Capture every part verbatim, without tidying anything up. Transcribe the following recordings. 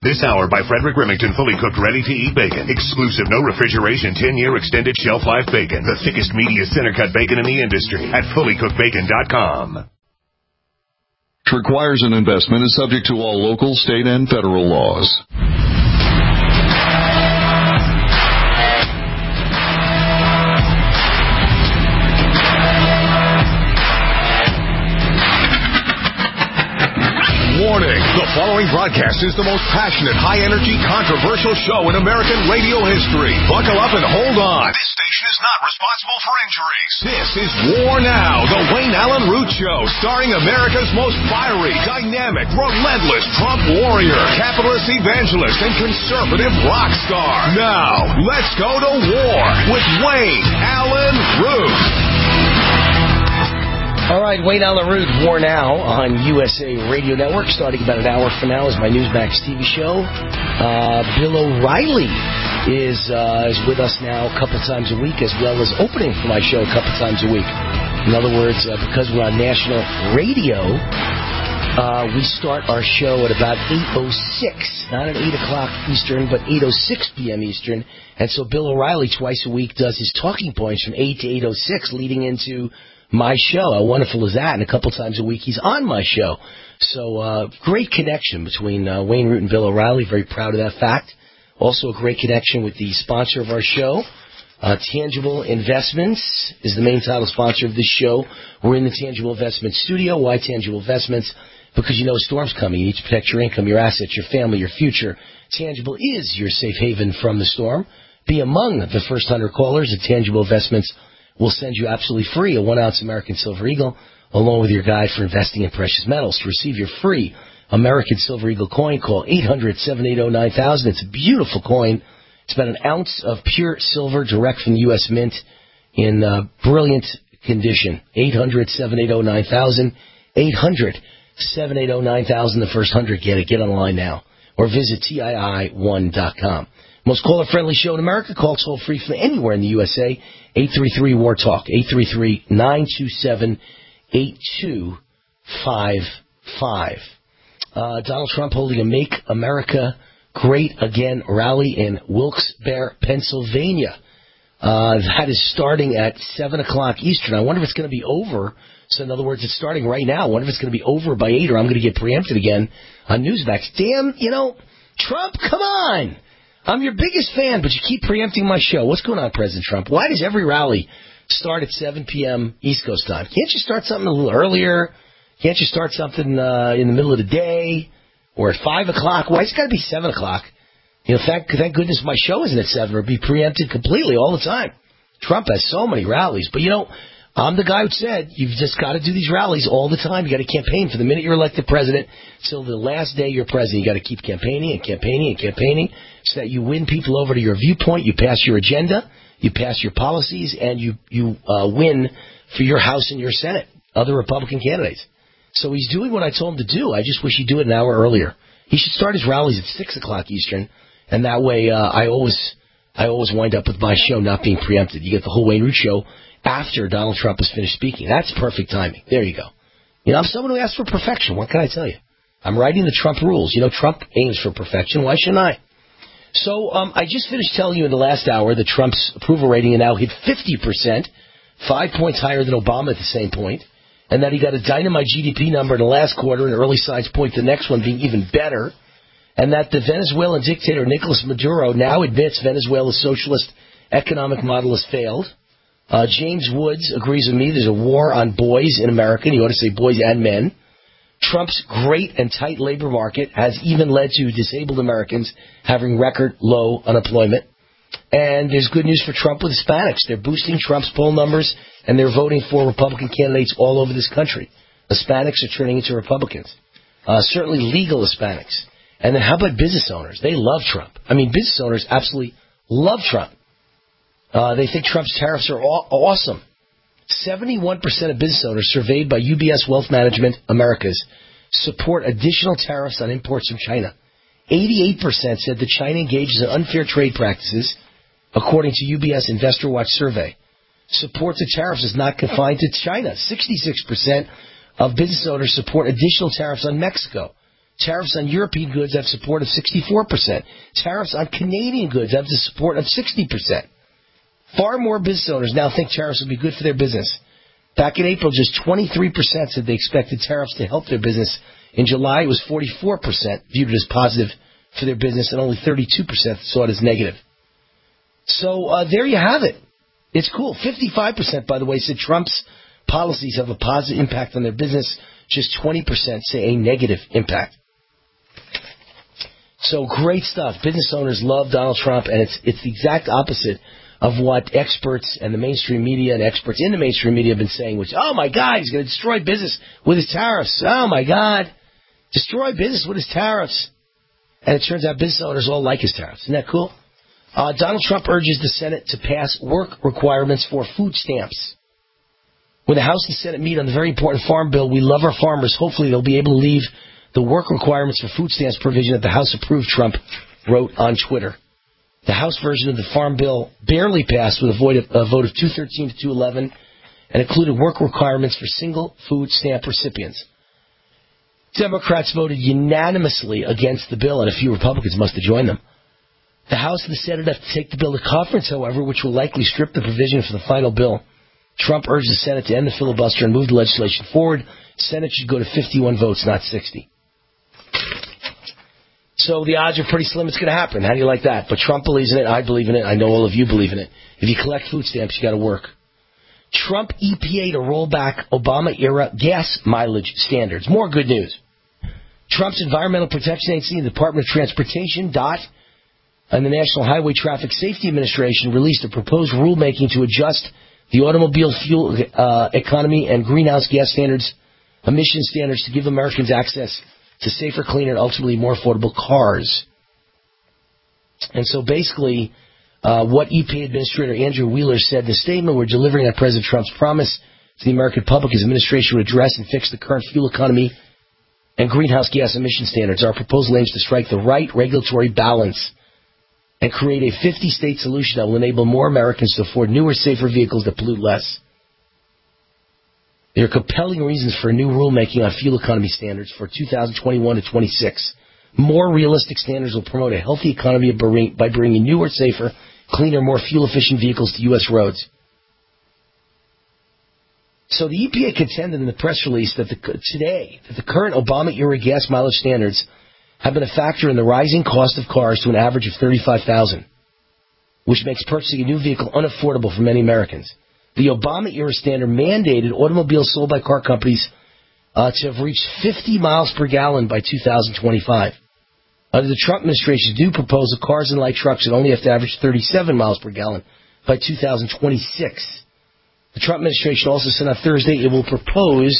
This hour by Frederick Remington, fully cooked, ready-to-eat bacon. Exclusive, no refrigeration, ten-year extended shelf life bacon. The thickest, meatiest center-cut bacon in the industry at fully cooked bacon dot com. Requires an investment is subject to all local, state, and federal laws. Warning, the following broadcast is the most passionate, high-energy, controversial show in American radio history. Buckle up and hold on. This station is not responsible for injuries. This is War Now, the Wayne Allen Root Show, starring America's most fiery, dynamic, relentless Trump warrior, capitalist evangelist, and conservative rock star. Now, let's go to war with Wayne Allen Root. All right, Wayne Allen Root, War Now on U S A Radio Network, starting about an hour from now is my Newsmax T V show. Uh, Bill O'Reilly is uh, is with us now a couple times a week, as well as opening for my show a couple times a week. In other words, uh, because we're on national radio, uh, we start our show at about eight oh six, not at eight o'clock Eastern, but eight oh six p.m. Eastern. And so Bill O'Reilly twice a week does his talking points from eight to eight oh six, leading into my show. How wonderful is that? And a couple times a week he's on my show. So uh, great connection between uh, Wayne Root and Bill O'Reilly. Very proud of that fact. Also a great connection with the sponsor of our show. Uh, Tangible Investments is the main title sponsor of this show. We're in the Tangible Investments studio. Why Tangible Investments? Because you know a storm's coming. You need to protect your income, your assets, your family, your future. Tangible is your safe haven from the storm. Be among the first one hundred callers at Tangible Investments. We'll send you absolutely free a one-ounce American Silver Eagle, along with your guide for investing in precious metals. To receive your free American Silver Eagle coin, call eight hundred, seven eight zero, nine thousand. It's a beautiful coin. It's about an ounce of pure silver direct from the U S Mint in uh, brilliant condition. eight hundred, seven eight zero, nine thousand. eight hundred, seven eight zero, nine thousand. The first one hundred get it. Get online now. Or visit T I I one dot com. Most caller-friendly show in America. Call toll-free from anywhere in the U S A. eight three three, W A R, TALK. eight three three, nine two seven, eight two five five. Uh, Donald Trump holding a Make America Great Again rally in Wilkes-Barre, Pennsylvania. Uh, that is starting at seven o'clock Eastern. I wonder if it's going to be over. So, in other words, it's starting right now. I wonder if it's going to be over by eight or I'm going to get preempted again on Newsmax. Damn, you know, Trump, come on. I'm your biggest fan, but you keep preempting my show. What's going on, President Trump? Why does every rally start at seven p.m. East Coast time? Can't you start something a little earlier? Can't you start something uh, in the middle of the day or at five o'clock? Why it's got to be seven o'clock? You know, thank, thank goodness my show isn't at seven or be preempted completely all the time. Trump has so many rallies. But, you know, I'm the guy who said you've just got to do these rallies all the time. You got to campaign from the minute you're elected president till the last day you're president. You got to keep campaigning and campaigning and campaigning so that you win people over to your viewpoint. You pass your agenda, you pass your policies, and you you uh, win for your House and your Senate, other Republican candidates. So he's doing what I told him to do. I just wish he'd do it an hour earlier. He should start his rallies at six o'clock Eastern, and that way uh, I always I always wind up with my show not being preempted. You get the whole Wayne Root Show after Donald Trump has finished speaking. That's perfect timing. There you go. You know, I'm someone who asks for perfection. What can I tell you? I'm writing the Trump rules. You know, Trump aims for perfection. Why shouldn't I? So um, I just finished telling you in the last hour that Trump's approval rating now hit fifty percent, five points higher than Obama at the same point, and that he got a dynamite G D P number in the last quarter, and early signs point to the next one being even better, and that the Venezuelan dictator Nicolas Maduro now admits Venezuela's socialist economic model has failed. Uh, James Woods agrees with me. There's a war on boys in America, and you ought to say boys and men. Trump's great and tight labor market has even led to disabled Americans having record low unemployment. And there's good news for Trump with Hispanics. They're boosting Trump's poll numbers, and they're voting for Republican candidates all over this country. Hispanics are turning into Republicans, uh, certainly legal Hispanics. And then how about business owners? They love Trump. I mean, business owners absolutely love Trump. Uh, they think Trump's tariffs are aw- awesome. seventy-one percent of business owners surveyed by U B S Wealth Management Americas support additional tariffs on imports from China. eighty-eight percent said that China engages in unfair trade practices, according to U B S Investor Watch survey. Support to tariffs is not confined to China. sixty-six percent of business owners support additional tariffs on Mexico. Tariffs on European goods have support of sixty-four percent. Tariffs on Canadian goods have the support of sixty percent. Far more business owners now think tariffs will be good for their business. Back in April, just twenty-three percent said they expected tariffs to help their business. In July, it was forty-four percent viewed it as positive for their business, and only thirty-two percent saw it as negative. So uh, there you have it. It's cool. fifty-five percent, by the way, said Trump's policies have a positive impact on their business. Just twenty percent say a negative impact. So great stuff. Business owners love Donald Trump, and it's it's the exact opposite of what experts and the mainstream media and experts in the mainstream media have been saying, which, oh, my God, he's going to destroy business with his tariffs. Oh, my God. Destroy business with his tariffs. And it turns out business owners all like his tariffs. Isn't that cool? Uh, Donald Trump urges the Senate to pass work requirements for food stamps. When the House and Senate meet on the very important farm bill, we love our farmers. Hopefully they'll be able to leave the work requirements for food stamps provision that the House approved, Trump wrote on Twitter. The House version of the farm bill barely passed with a vote of, a vote of two thirteen to two eleven and included work requirements for single food stamp recipients. Democrats voted unanimously against the bill, and a few Republicans must have joined them. The House and the Senate have to take the bill to conference, however, which will likely strip the provision for the final bill. Trump urged the Senate to end the filibuster and move the legislation forward. The Senate should go to fifty-one votes, not sixty. So the odds are pretty slim it's going to happen. How do you like that? But Trump believes in it. I believe in it. I know all of you believe in it. If you collect food stamps, you got to work. Trump E P A to roll back Obama-era gas mileage standards. More good news. Trump's Environmental Protection Agency and the Department of Transportation, D O T, and the National Highway Traffic Safety Administration released a proposed rulemaking to adjust the automobile fuel uh, economy and greenhouse gas standards, emission standards, to give Americans access to safer, cleaner, and ultimately more affordable cars. And so basically, uh, what E P A Administrator Andrew Wheeler said in a statement, we're delivering on President Trump's promise to the American public his administration would address and fix the current fuel economy and greenhouse gas emission standards. Our proposal aims to strike the right regulatory balance and create a fifty-state solution that will enable more Americans to afford newer, safer vehicles that pollute less. There are compelling reasons for a new rulemaking on fuel economy standards for two thousand twenty-one to twenty-six. More realistic standards will promote a healthy economy by bringing newer, safer, cleaner, more fuel-efficient vehicles to U S roads. So the E P A contended in the press release that the, today that the current Obama-era gas mileage standards have been a factor in the rising cost of cars to an average of thirty-five thousand dollars, which makes purchasing a new vehicle unaffordable for many Americans. The Obama-era standard mandated automobiles sold by car companies uh, to have reached fifty miles per gallon by two thousand twenty-five. Under the Trump administration's new proposal, cars and light trucks would only have to average thirty-seven miles per gallon by two thousand twenty-six. The Trump administration also said on Thursday it will propose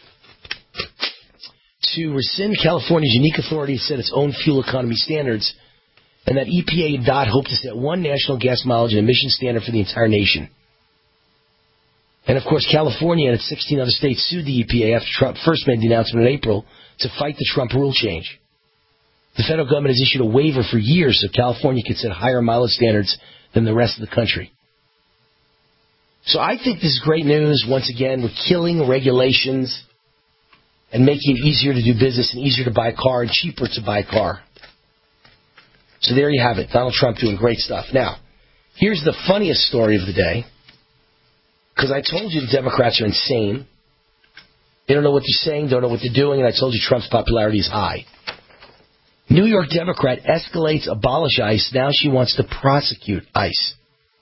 to rescind California's unique authority to set its own fuel economy standards, and that E P A and D O T hope to set one national gas mileage and emission standard for the entire nation. And, of course, California and its sixteen other states sued the E P A after Trump first made the announcement in April to fight the Trump rule change. The federal government has issued a waiver for years so California can set higher mileage standards than the rest of the country. So I think this is great news. Once again, we're killing regulations and making it easier to do business and easier to buy a car and cheaper to buy a car. So there you have it. Donald Trump doing great stuff. Now, here's the funniest story of the day. Because I told you the Democrats are insane. They don't know what they're saying, don't know what they're doing, and I told you Trump's popularity is high. New York Democrat escalates abolish ICE. Now she wants to prosecute ICE.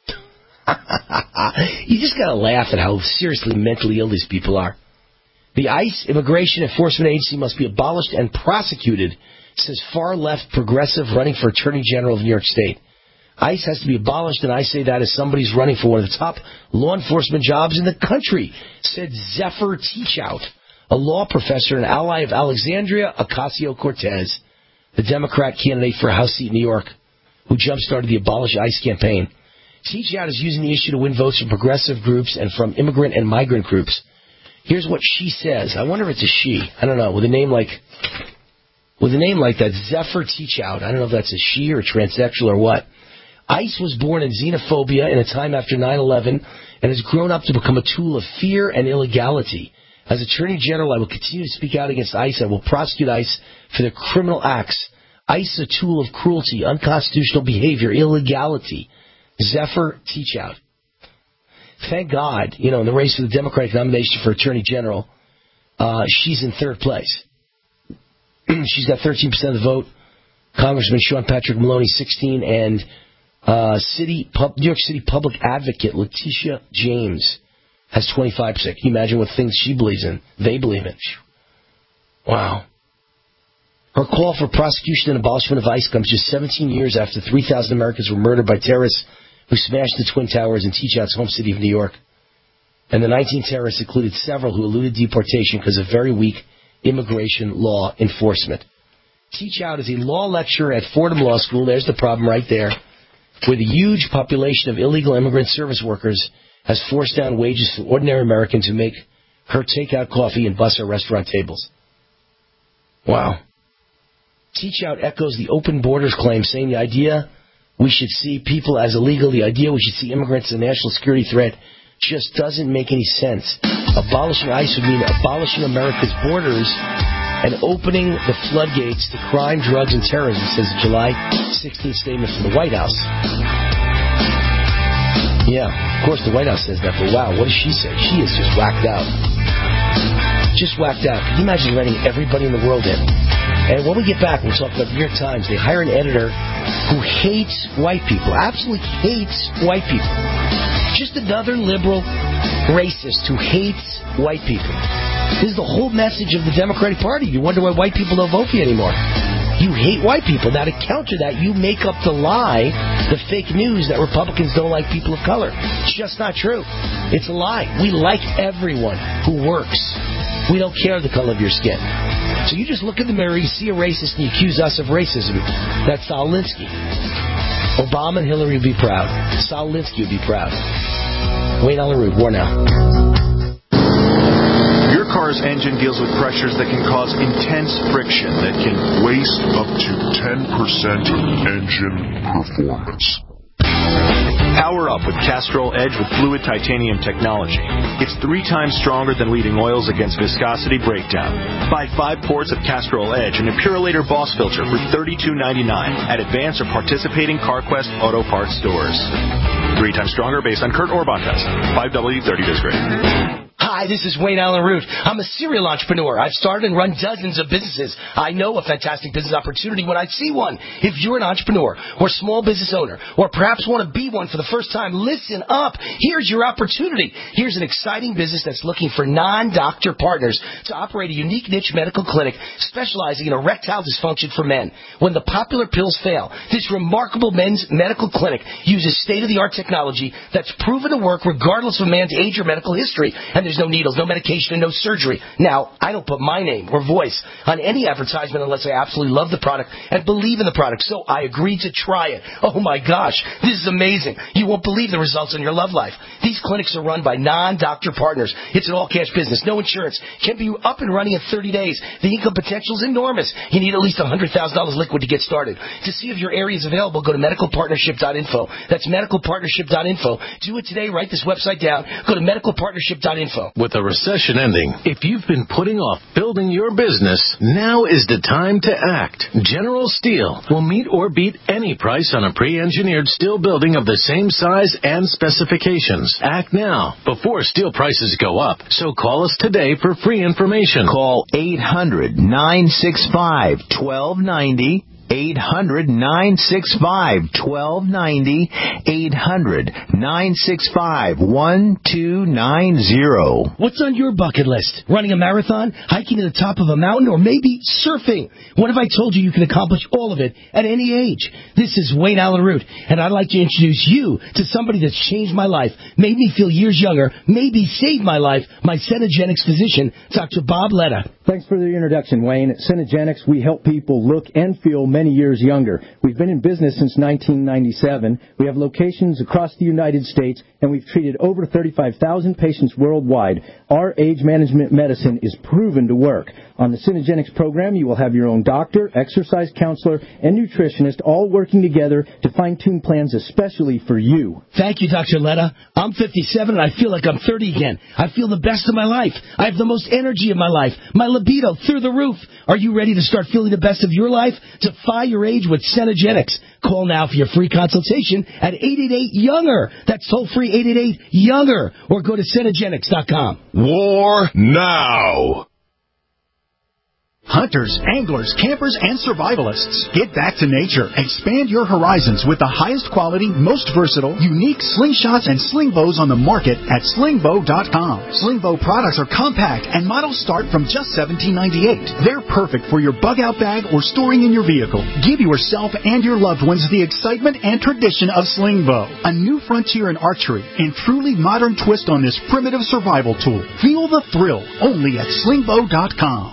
You just got to laugh at how seriously mentally ill these people are. The ICE Immigration Enforcement Agency must be abolished and prosecuted, says far-left progressive running for Attorney General of New York State. ICE has to be abolished, and I say that as somebody who's running for one of the top law enforcement jobs in the country, said Zephyr Teachout, a law professor and ally of Alexandria Ocasio-Cortez, the Democrat candidate for a House seat in New York, who jump-started the Abolish ICE campaign. Teachout is using the issue to win votes from progressive groups and from immigrant and migrant groups. Here's what she says. I wonder if it's a she. I don't know. With a name like with a name like that, Zephyr Teachout. I don't know if that's a she or transsexual or what. ICE was born in xenophobia in a time after nine eleven and has grown up to become a tool of fear and illegality. As Attorney General, I will continue to speak out against ICE. I will prosecute ICE for their criminal acts. ICE is a tool of cruelty, unconstitutional behavior, illegality. Zephyr Teachout. Thank God, you know, in the race for the Democratic nomination for Attorney General, uh, she's in third place. She's got thirteen percent of the vote. Congressman Sean Patrick Maloney, sixteen, and uh, City Pub, New York City Public Advocate Letitia James has twenty-five percent. Can you imagine what things she believes in? They believe in. Wow. Her call for prosecution and abolishment of ICE comes just seventeen years after three thousand Americans were murdered by terrorists who smashed the Twin Towers in Teachout's home city of New York. And the nineteen terrorists included several who eluded deportation because of very weak immigration law enforcement. Teachout is a law lecturer at Fordham Law School. There's the problem right there. Where the huge population of illegal immigrant service workers has forced down wages for ordinary Americans who make her takeout coffee and bus our restaurant tables. Wow. Teachout echoes the open borders claim, saying the idea we should see people as illegal, the idea we should see immigrants as a national security threat, just doesn't make any sense. Abolishing ICE would mean abolishing America's borders and opening the floodgates to crime, drugs, and terrorism, says the July sixteenth statement from the White House. Yeah, of course the White House says that, but wow, what does she say? She is just whacked out. Just whacked out. Can you imagine letting everybody in the world in? And when we get back, we'll talk about the New York Times. They hire an editor who hates white people, absolutely hates white people. Just another liberal racist who hates white people. This is the whole message of the Democratic Party. You wonder why white people don't vote for you anymore. You hate white people. Now, to counter that, you make up the lie, the fake news that Republicans don't like people of color. It's just not true. It's a lie. We like everyone who works. We don't care the color of your skin. So you just look in the mirror, you see a racist, and you accuse us of racism. That's Saul Alinsky. Obama and Hillary would be proud. Saul Alinsky would be proud. Wayne Allyn Root, War Now. Your car's engine deals with pressures that can cause intense friction that can waste up to ten percent engine performance. Power up with Castrol Edge with fluid titanium technology. It's three times stronger than leading oils against viscosity breakdown. Buy five quarts of Castrol Edge and a Purolator Boss filter for thirty-two ninety-nine at advanced or participating CarQuest Auto Parts stores. Three times stronger based on Kurt Orban test. five W thirty disc rating. Hi, this is Wayne Allyn Root. I'm a serial entrepreneur. I've started and run dozens of businesses. I know a fantastic business opportunity when I see one. If you're an entrepreneur or small business owner or perhaps want to be one for the first time, listen up. Here's your opportunity. Here's an exciting business that's looking for non-doctor partners to operate a unique niche medical clinic specializing in erectile dysfunction for men. When the popular pills fail, this remarkable men's medical clinic uses state-of-the-art technology that's proven to work regardless of a man's age or medical history. And there's no needles, no medication, and no surgery. Now, I don't put my name or voice on any advertisement unless I absolutely love the product and believe in the product. So I agreed to try it. Oh my gosh, this is amazing. You won't believe the results in your love life. These clinics are run by non-doctor partners. It's an all-cash business, no insurance. Can be up and running in thirty days. The income potential is enormous. You need at least one hundred thousand dollars liquid to get started. To see if your area is available, go to medical partnership dot info. That's medical partnership dot info. Do it today. Write this website down. Go to medical partnership dot info. With a recession ending, if you've been putting off building your business, now is the time to act. General Steel will meet or beat any price on a pre-engineered steel building of the same size and specifications. Act now before steel prices go up. So call us today for free information. Call eight hundred nine six five one two nine zero. eight hundred nine six five one two nine zero. eight hundred nine six five one two nine zero. What's on your bucket list? Running a marathon? Hiking to the top of a mountain? Or maybe surfing? What if I told you you can accomplish all of it at any age? This is Wayne Allyn Root, and I'd like to introduce you to somebody that's changed my life, made me feel years younger, maybe saved my life, my Cenegenics physician, Doctor Bob Letta. Thanks for the introduction, Wayne. At Cenegenics, we help people look and feel many years younger. We've been in business since nineteen ninety-seven. We have locations across the United States, and we've treated over thirty-five thousand patients worldwide. Our age management medicine is proven to work. On the Synergenics program, you will have your own doctor, exercise counselor, and nutritionist all working together to fine-tune plans especially for you. Thank you, Doctor Letta. I'm fifty-seven, and I feel like I'm thirty again. I feel the best of my life. I have the most energy of my life. My libido through the roof. Are you ready to start feeling the best of your life? Defy your age with Synergenics. Call now for your free consultation at eight eight eight, younger. That's toll-free eight eight eight, younger. Or go to Synergenics dot com. War now. Hunters, anglers, campers, and survivalists. Get back to nature. Expand your horizons with the highest quality, most versatile, unique slingshots and sling bows on the market at sling bow dot com. Sling bow products are compact and models start from just seventeen ninety-eight. They're perfect for your bug-out bag or storing in your vehicle. Give yourself and your loved ones the excitement and tradition of sling bow. A new frontier in archery and truly modern twist on this primitive survival tool. Feel the thrill only at sling bow dot com.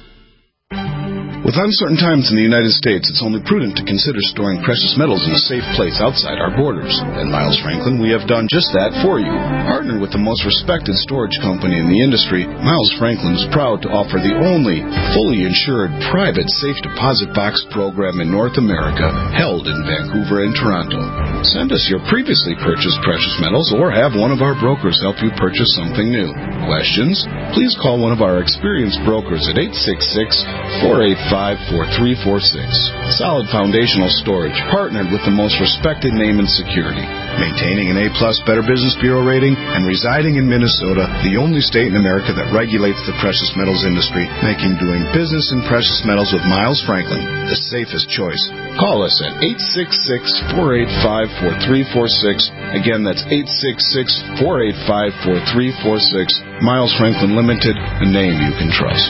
With uncertain times in the United States, it's only prudent to consider storing precious metals in a safe place outside our borders. At Miles Franklin, we have done just that for you. Partnered with the most respected storage company in the industry, Miles Franklin is proud to offer the only fully insured private safe deposit box program in North America, held in Vancouver and Toronto. Send us your previously purchased precious metals or have one of our brokers help you purchase something new. Questions? Please call one of our experienced brokers at eight six six, four eight five, four three four six. Solid foundational storage, partnered with the most respected name in security. Maintaining an A-plus Better Business Bureau rating and residing in Minnesota, the only state in America that regulates the precious metals industry, making doing business in precious metals with Miles Franklin the safest choice. Call us at eight six six, four eight five, four three four six. Again, that's eight six six, four eight five, four three four six. Miles Franklin Limited, a name you can trust.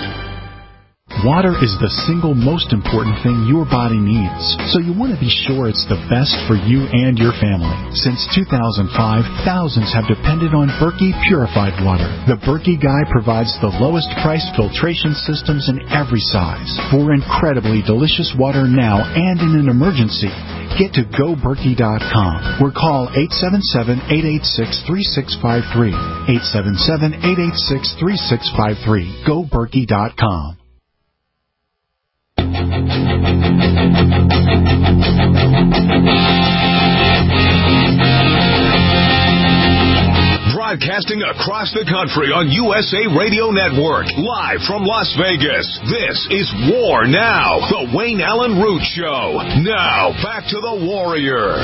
Water is the single most important thing your body needs, so you want to be sure it's the best for you and your family. Since two thousand five, thousands have depended on Berkey purified water. The Berkey Guy provides the lowest priced filtration systems in every size for incredibly delicious water now and in an emergency. Get to go berkey dot com or call eight seven seven, eight eight six, three six five three. eight seven seven, eight eight six, three six five three. go berkey dot com. Broadcasting across the country on U S A Radio Network, live from Las Vegas. This is War Now, the Wayne Allen Root Show. Now, back to the Warrior.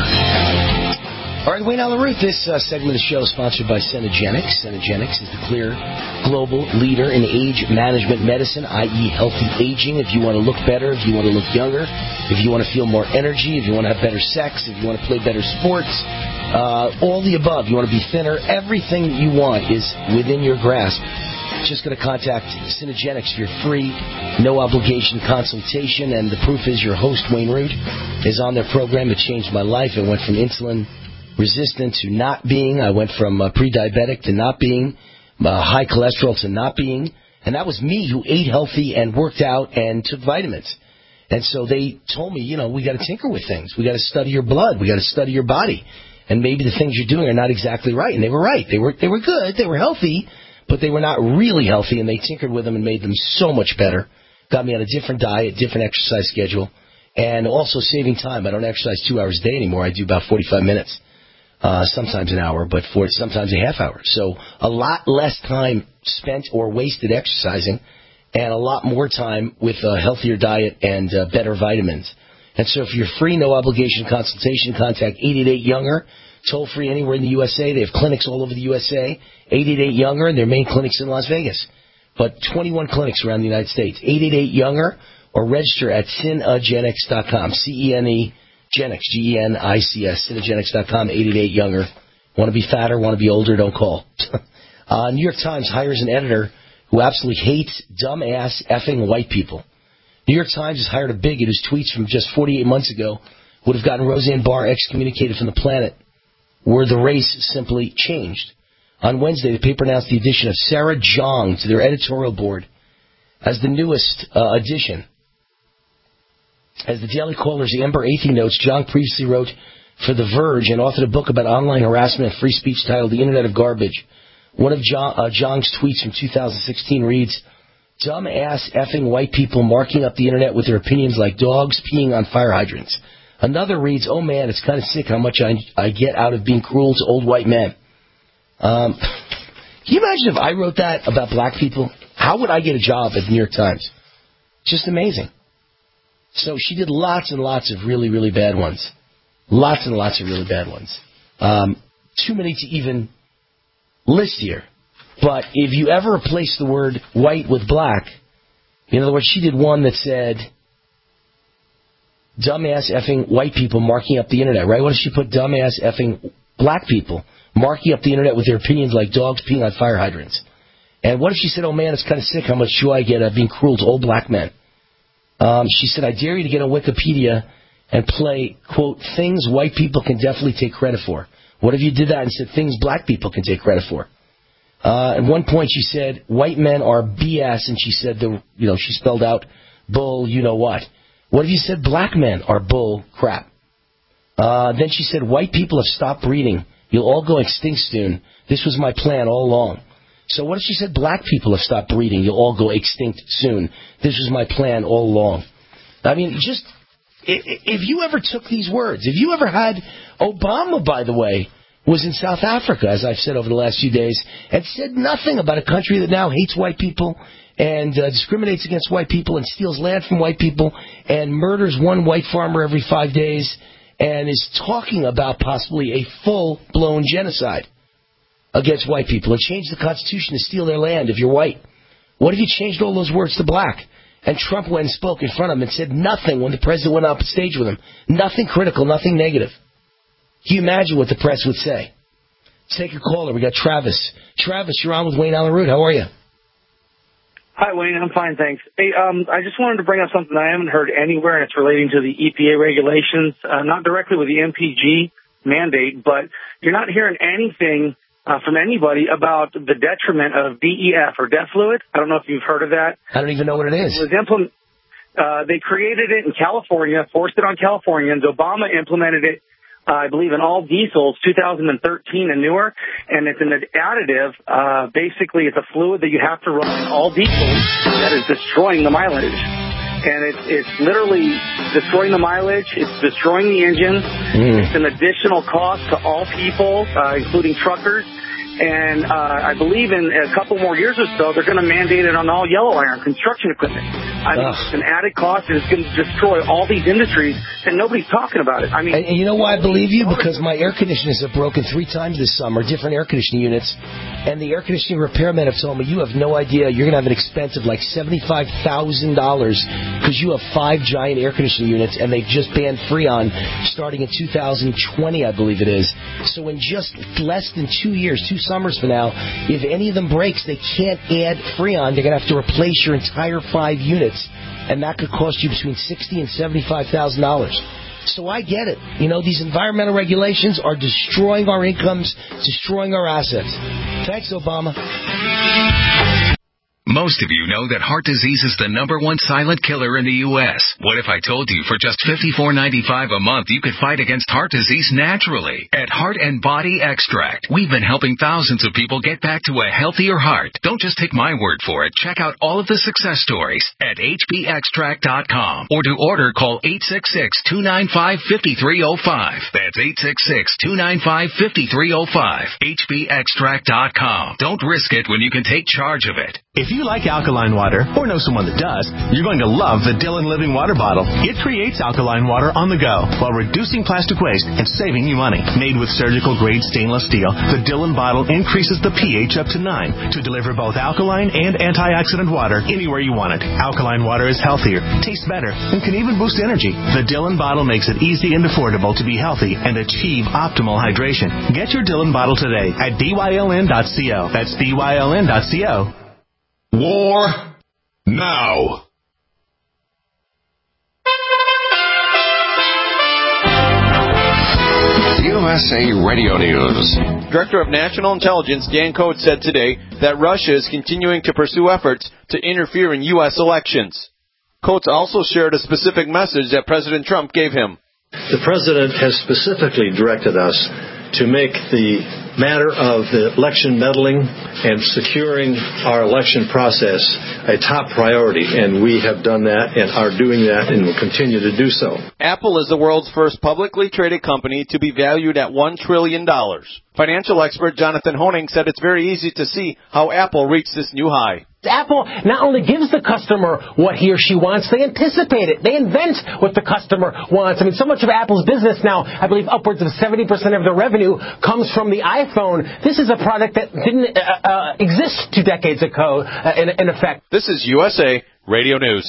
All right, Wayne Allen Root, this uh, segment of the show is sponsored by Synergenics. Synergenics is the clear global leader in age management medicine, that is healthy aging. If you want to look better, if you want to look younger, if you want to feel more energy, if you want to have better sex, if you want to play better sports, uh, all the above. You want to be thinner. Everything that you want is within your grasp. Just going to contact Synergenics for your free, no-obligation consultation, and the proof is your host, Wayne Root, is on their program. It changed my life. It went from insulin resistant to not being. I went from uh, pre-diabetic to not being, uh, high cholesterol to not being. And that was me who ate healthy and worked out and took vitamins. And so they told me, you know, we got to tinker with things. We got to study your blood. We got to study your body. And maybe the things you're doing are not exactly right. And they were right. They were they were good. They were healthy, but they were not really healthy. And they tinkered with them and made them so much better. Got me on a different diet, different exercise schedule, and also saving time. I don't exercise two hours a day anymore. I do about forty-five minutes. Uh, sometimes an hour, but for sometimes a half hour. So a lot less time spent or wasted exercising, and a lot more time with a healthier diet and uh, better vitamins. And so for your free, no-obligation consultation, contact eight eight eight, younger, toll-free anywhere in the U S A. They have clinics all over the U S A, eight eight eight, younger, and their main clinic's in Las Vegas. But twenty-one clinics around the United States. eight eight eight, younger, or register at Synergenics dot com, C E N E Genics, G E N I C S, Synergenics dot com, eight eight eight, younger. Want to be fatter, want to be older, don't call. uh, New York Times hires an editor who absolutely hates dumb-ass effing white people. New York Times has hired a bigot whose tweets from just forty-eight months ago would have gotten Roseanne Barr excommunicated from the planet were the race simply changed. On Wednesday, the paper announced the addition of Sarah Jong to their editorial board as the newest uh, addition. As the Daily Caller's Amber Athey notes, Jong previously wrote for The Verge and authored a book about online harassment and free speech titled The Internet of Garbage. One of Jong, uh, Jong's tweets from two thousand sixteen reads, "Dumb-ass effing white people marking up the Internet with their opinions like dogs peeing on fire hydrants." Another reads, "Oh man, it's kind of sick how much I, I get out of being cruel to old white men." Um, can you imagine if I wrote that about black people? How would I get a job at the New York Times? Just amazing. So she did lots and lots of really, really bad ones. Lots and lots of really bad ones. Um, too many to even list here. But if you ever replace the word white with black, in other words, she did one that said, dumbass effing white people marking up the Internet, right? What if she put dumbass effing black people marking up the Internet with their opinions like dogs peeing on fire hydrants? And what if she said, oh man, it's kind of sick how much joy I get at being cruel to old black men? Um, she said, I dare you to get on Wikipedia and play, quote, things white people can definitely take credit for. What if you did that and said things black people can take credit for? Uh, at one point she said, white men are B S, and she said, the, you know, she spelled out bull, you know what. What if you said black men are bull crap? Uh, then she said, white people have stopped breeding. You'll all go extinct soon. This was my plan all along. So what if she said black people have stopped breeding? You'll all go extinct soon. This was my plan all along. I mean, just, if you ever took these words, if you ever had, Obama, by the way, was in South Africa, as I've said over the last few days, and said nothing about a country that now hates white people and uh, discriminates against white people and steals land from white people and murders one white farmer every five days and is talking about possibly a full-blown genocide against white people and change the Constitution to steal their land if you're white. What if you changed all those words to black? And Trump went and spoke in front of him and said nothing when the president went up on stage with him. Nothing critical, nothing negative. Can you imagine what the press would say? Let's take a caller. We got Travis. Travis, you're on with Wayne Allen Root. How are you? Hi, Wayne. I'm fine, thanks. Hey, um, I just wanted to bring up something I haven't heard anywhere, and it's relating to the E P A regulations, uh, not directly with the M P G mandate, but you're not hearing anything uh, from anybody about the detriment of D E F or death fluid. I don't know if you've heard of that. I don't even know what it is. It was implement- uh, they created it in California, forced it on Californians. Obama implemented it, Uh, I believe, in all diesels, two thousand thirteen and newer, and it's an additive. Uh, basically, it's a fluid that you have to run in all diesels that is destroying the mileage. And it's, it's literally destroying the mileage. It's destroying the engine. Mm. It's an additional cost to all people, uh, including truckers. And uh, I believe in a couple more years or so, they're going to mandate it on all yellow iron construction equipment. I mean, Ugh. It's an added cost, and it's going to destroy all these industries, and nobody's talking about it. I mean, and, and you know why I believe you? Because my air conditioners have broken three times this summer, different air conditioning units, and the air conditioning repairmen have told me, you have no idea, you're going to have an expense of like seventy-five thousand dollars because you have five giant air conditioning units, and they've just banned Freon starting in two thousand twenty, I believe it is. So in just less than two years, two summers from now, if any of them breaks, they can't add Freon. They're going to have to replace your entire five units, and that could cost you between sixty and seventy-five thousand dollars. So I get it. You know, these environmental regulations are destroying our incomes, destroying our assets. Thanks, Obama. Most of you know that heart disease is the number one silent killer in the U S What if I told you for just fifty-four ninety-five a month you could fight against heart disease naturally? At Heart and Body Extract, we've been helping thousands of people get back to a healthier heart. Don't just take my word for it. Check out all of the success stories at H B extract dot com. Or to order, call eight six six, two nine five, five three zero five. That's eight six six, two nine five, five three zero five. H B extract dot com. Don't risk it when you can take charge of it. If you like alkaline water, or know someone that does, you're going to love the Dylan Living Water Bottle. It creates alkaline water on the go while reducing plastic waste and saving you money. Made with surgical-grade stainless steel, the Dylan bottle increases the pH up to nine to deliver both alkaline and antioxidant water anywhere you want it. Alkaline water is healthier, tastes better, and can even boost energy. The Dylan bottle makes it easy and affordable to be healthy and achieve optimal hydration. Get your Dylan bottle today at D Y L N dot co. That's D Y L N dot co. War now. U S A Radio News. Director of National Intelligence Dan Coats said today that Russia is continuing to pursue efforts to interfere in U S elections. Coates also shared a specific message that President Trump gave him. The President has specifically directed us to make the matter of the election meddling and securing our election process a top priority, and we have done that and are doing that and will continue to do so. Apple is the world's first publicly traded company to be valued at one trillion dollars. Financial expert Jonathan Honing said it's very easy to see how Apple reached this new high. Apple not only gives the customer what he or she wants, they anticipate it. They invent what the customer wants. I mean, so much of Apple's business now, I believe upwards of seventy percent of their revenue comes from the iPhone. This is a product that didn't uh, uh, exist two decades ago, uh, in, in effect. This is U S A Radio News.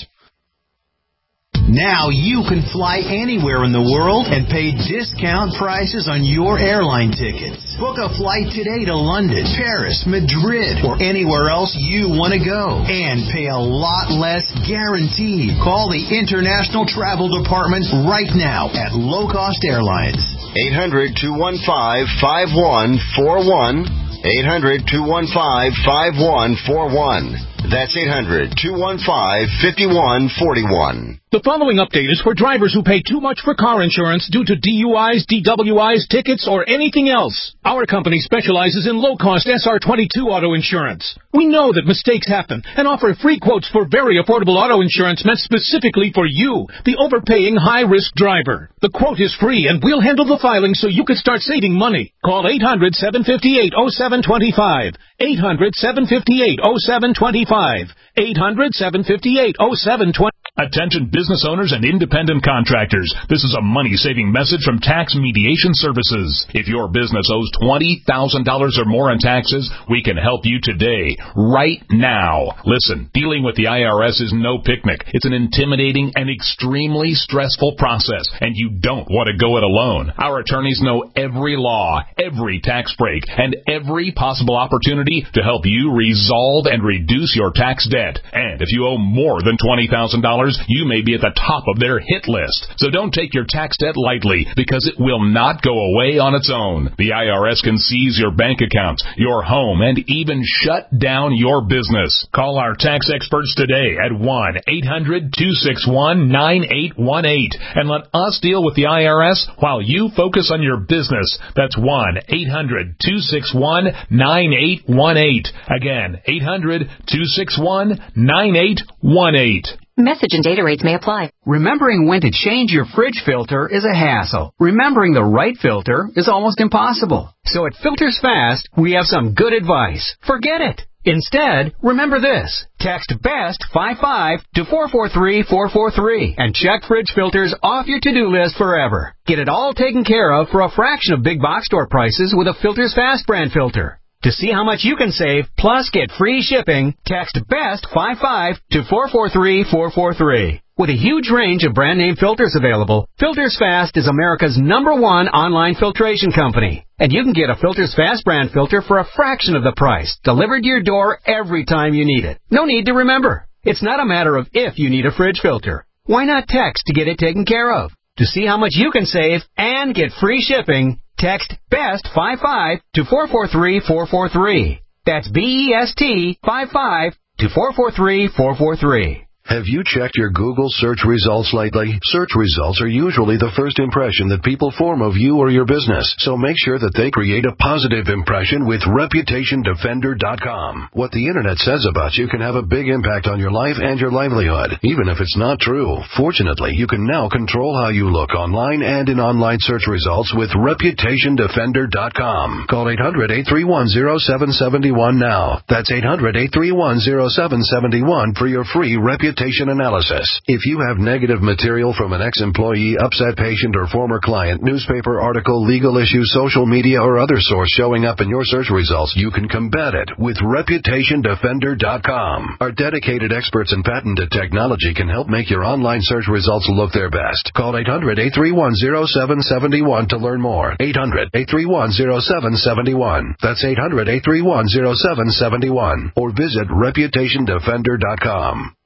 Now you can fly anywhere in the world and pay discount prices on your airline tickets. Book a flight today to London, Paris, Madrid, or anywhere else you want to go. And pay a lot less guaranteed. Call the International Travel Department right now at Low Cost Airlines. eight hundred, two one five, five one four one. eight hundred, two one five, five one four one. That's eight hundred, two one five, five one four one. The following update is for drivers who pay too much for car insurance due to D U Is, D W Is, tickets, or anything else. Our company specializes in low-cost S R twenty-two auto insurance. We know that mistakes happen and offer free quotes for very affordable auto insurance meant specifically for you, the overpaying high-risk driver. The quote is free, and we'll handle the filing so you can start saving money. Call eight hundred, seven five eight, oh seven two five. eight hundred, seven five eight, oh seven two five. eight hundred, seven five eight, oh seven two five. Attention business owners and independent contractors. This is a money-saving message from Tax Mediation Services. If your business owes twenty thousand dollars or more in taxes, we can help you today, right now. Listen, dealing with the I R S is no picnic. It's an intimidating and extremely stressful process, and you don't want to go it alone. Our attorneys know every law, every tax break, and every possible opportunity to help you resolve and reduce your tax debt. And if you owe more than twenty thousand dollars, you may be at the top of their hit list. So don't take your tax debt lightly, because it will not go away on its own. The I R S can seize your bank accounts, your home, and even shut down your business. Call our tax experts today at one eight hundred, two six one, nine eight one eight and let us deal with the I R S while you focus on your business. That's one eight hundred, two six one, nine eight one eight. Again, eight hundred, two six one, nine eight one eight. Message and data rates may apply. Remembering when to change your fridge filter is a hassle. Remembering the right filter is almost impossible. So at Filters Fast, we have some good advice. Forget it. Instead, remember this. Text BEST fifty-five to four four three, four four three and check fridge filters off your to-do list forever. Get it all taken care of for a fraction of big box store prices with a Filters Fast brand filter. To see how much you can save, plus get free shipping, text BEST fifty-five to four four three, four four three. With a huge range of brand name filters available, Filters Fast is America's number one online filtration company. And you can get a Filters Fast brand filter for a fraction of the price, delivered to your door every time you need it. No need to remember. It's not a matter of if you need a fridge filter. Why not text to get it taken care of? To see how much you can save and get free shipping, text BEST fifty-five to four four three, four four three. That's B E S T fifty-five to four four three, four four three. Have you checked your Google search results lately? Search results are usually the first impression that people form of you or your business, so make sure that they create a positive impression with Reputation Defender dot com. What the Internet says about you can have a big impact on your life and your livelihood, even if it's not true. Fortunately, you can now control how you look online and in online search results with Reputation Defender dot com. Call eight hundred, eight three one, oh seven seven one now. That's eight hundred, eight three one, oh seven seven one for your free Reputation analysis. If you have negative material from an ex-employee, upset patient, or former client, newspaper article, legal issue, social media, or other source showing up in your search results, you can combat it with Reputation Defender dot com. Our dedicated experts in patented technology can help make your online search results look their best. Call eight hundred, eight three one, oh seven seven one to learn more. eight hundred, eight three one, oh seven seven one. That's eight hundred, eight three one, oh seven seven one. Or visit Reputation Defender dot com.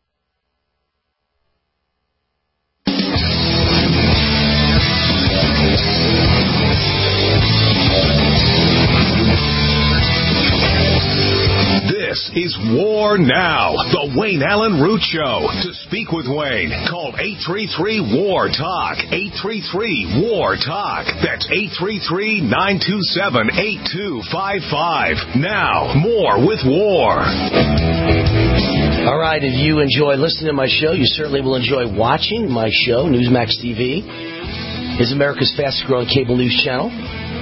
This is War Now, the Wayne Allen Root Show. To speak with Wayne, call eight three three, W A R, TALK, eight three three, W A R, TALK. That's eight three three, nine two seven, eight two five five. Now, more with War. All right, if you enjoy listening to my show, you certainly will enjoy watching my show. Newsmax T V is America's fastest-growing cable news channel.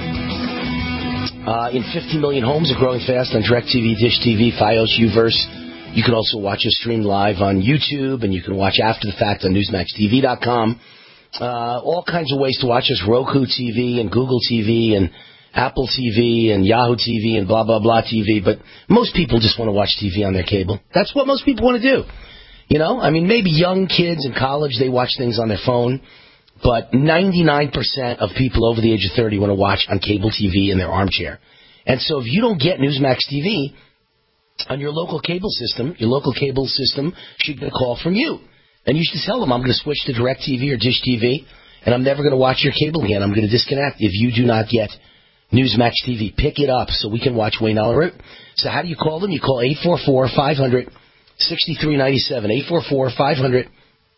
Uh, in fifty million homes, are growing fast on DirecTV, Dish T V, Fios, Uverse. You can also watch us streamed live on YouTube, and you can watch after the fact on Newsmax T V dot com. Uh, all kinds of ways to watch us, Roku T V and Google T V and Apple T V and Yahoo T V and blah, blah, blah T V. But most people just want to watch T V on their cable. That's what most people want to do. You know, I mean, maybe young kids in college, they watch things on their phone. But ninety-nine percent of people over the age of thirty want to watch on cable T V in their armchair. And so if you don't get Newsmax T V on your local cable system, your local cable system should get a call from you. And you should tell them, I'm going to switch to DirecTV or Dish T V, and I'm never going to watch your cable again. I'm going to disconnect if you do not get Newsmax T V. Pick it up so we can watch Wayne Allen Root. So how do you call them? You call eight four four, five hundred, sixty-three ninety-seven, eight four four, five hundred,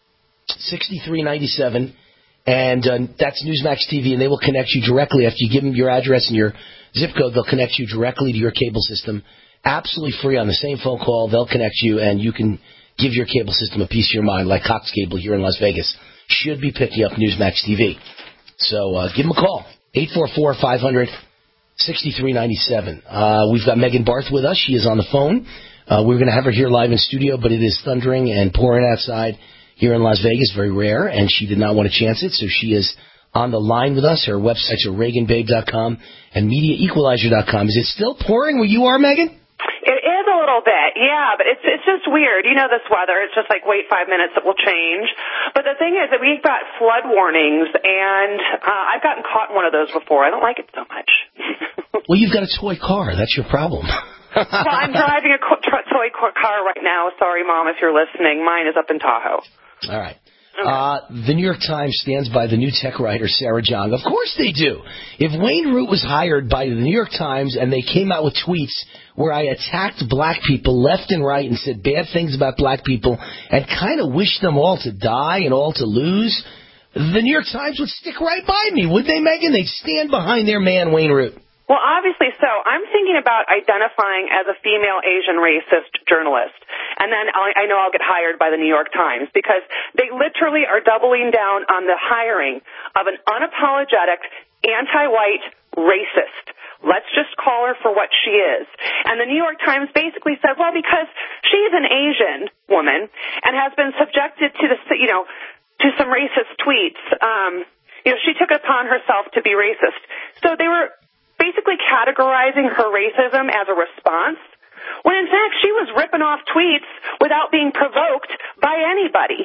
sixty-three ninety-seven. And uh, that's Newsmax T V, and they will connect you directly. After you give them your address and your zip code, they'll connect you directly to your cable system. Absolutely free on the same phone call. They'll connect you, and you can give your cable system a piece of your mind, like Cox Cable here in Las Vegas. Should be picking up Newsmax T V. So uh, give them a call, eight four four, five hundred, sixty-three ninety-seven. Uh, we've got Megan Barth with us. She is on the phone. Uh, we're going to have her here live in studio, but it is thundering and pouring outside here in Las Vegas, very rare, and she did not want to chance it, so she is on the line with us. Her websites are Reagan Babe dot com and Media Equalizer dot com. Is it still pouring where you are, Megan? It is a little bit, yeah, but it's it's just weird. You know this weather. It's just like, wait five minutes, it will change. But the thing is that we've got flood warnings, and uh, I've gotten caught in one of those before. I don't like it so much. Well, you've got a toy car. That's your problem. Well, I'm driving a co- tr- toy car right now. Sorry, Mom, if you're listening. Mine is up in Tahoe. All right. Uh, the New York Times stands by the new tech writer Sarah Jong. Of course they do. If Wayne Root was hired by the New York Times and they came out with tweets where I attacked black people left and right and said bad things about black people and kind of wished them all to die and all to lose, the New York Times would stick right by me, wouldn't they, Megan? They'd stand behind their man, Wayne Root. Well, obviously so. I'm thinking about identifying as a female Asian racist journalist. And then I know I'll get hired by the New York Times because they literally are doubling down on the hiring of an unapologetic, anti-white racist. Let's just call her for what she is. And the New York Times basically said, well, because she's an Asian woman and has been subjected to the, you know, to some racist tweets, um, you know, she took it upon herself to be racist. So they were basically categorizing her racism as a response, when in fact she was ripping off tweets without being provoked by anybody.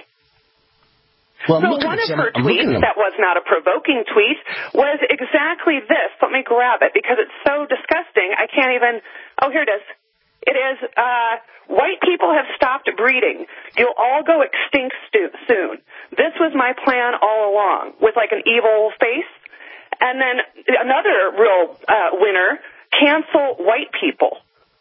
Well, so one of her tweets that was not a provoking tweet was exactly this. Let me grab it because it's so disgusting. I can't even. Oh, here it is. It is, uh, white people have stopped breeding. You'll all go extinct stu- soon. This was my plan all along, with like an evil face. And then another real uh, winner, cancel white people.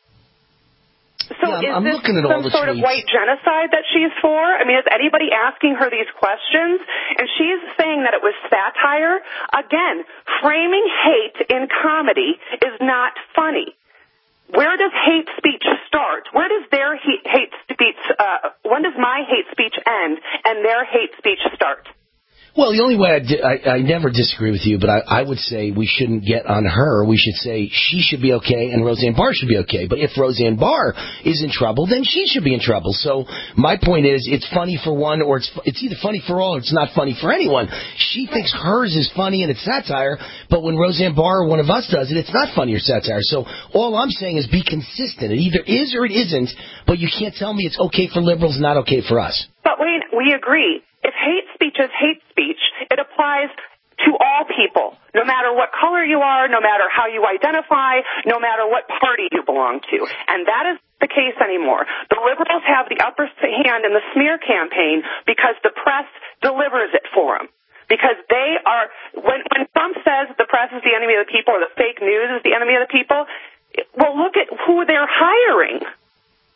So yeah, is I'm this looking at some all the sort tweets. of white genocide that she's for? I mean, is anybody asking her these questions? And she's saying that it was satire. Again, framing hate in comedy is not funny. Where does hate speech start? Where does their he- hate speech, uh, when does my hate speech end and their hate speech start? Well, the only way I, di- I, I never disagree with you, but I, I would say we shouldn't get on her. We should say she should be okay and Roseanne Barr should be okay. But if Roseanne Barr is in trouble, then she should be in trouble. So my point is, it's funny for one, or it's it's either funny for all, or it's not funny for anyone. She thinks hers is funny and it's satire, but when Roseanne Barr or one of us does it, it's not funny or satire. So all I'm saying is be consistent. It either is or it isn't, but you can't tell me it's okay for liberals and not okay for us. But Wayne, we agree. If hate speech is hate speech, it applies to all people, no matter what color you are, no matter how you identify, no matter what party you belong to. And that is the case anymore. The liberals have the upper hand in the smear campaign because the press delivers it for them. Because they are, when, when Trump says the press is the enemy of the people or the fake news is the enemy of the people, well, look at who they're hiring.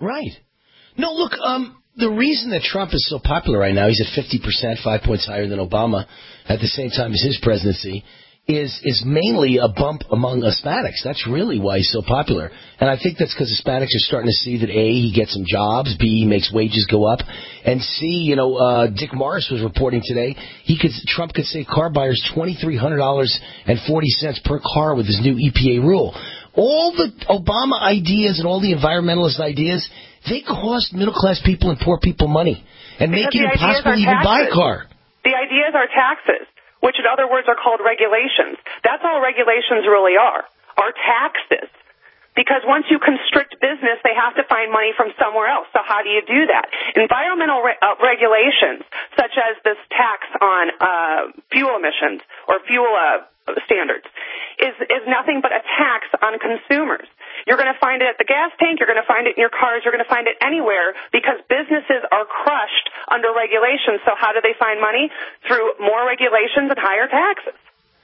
Right. No, look, um, the reason that Trump is so popular right now, he's at fifty percent, five points higher than Obama at the same time as his presidency, is is mainly a bump among Hispanics. That's really why he's so popular. And I think that's because Hispanics are starting to see that, A, he gets some jobs, B, he makes wages go up, and C, you know, uh, Dick Morris was reporting today, he could Trump could save car buyers two thousand three hundred dollars and forty cents per car with his new E P A rule. All the Obama ideas and all the environmentalist ideas, they cost middle-class people and poor people money and make it impossible to even buy a car. The ideas are taxes, which in other words are called regulations. That's all regulations really are, are taxes. Because once you constrict business, they have to find money from somewhere else. So how do you do that? Environmental re- uh, regulations, such as this tax on uh, fuel emissions or fuel uh, standards, is is nothing but a tax on consumers. You're going to find it at the gas tank. You're going to find it in your cars. You're going to find it anywhere because businesses are crushed under regulations. So how do they find money? Through more regulations and higher taxes.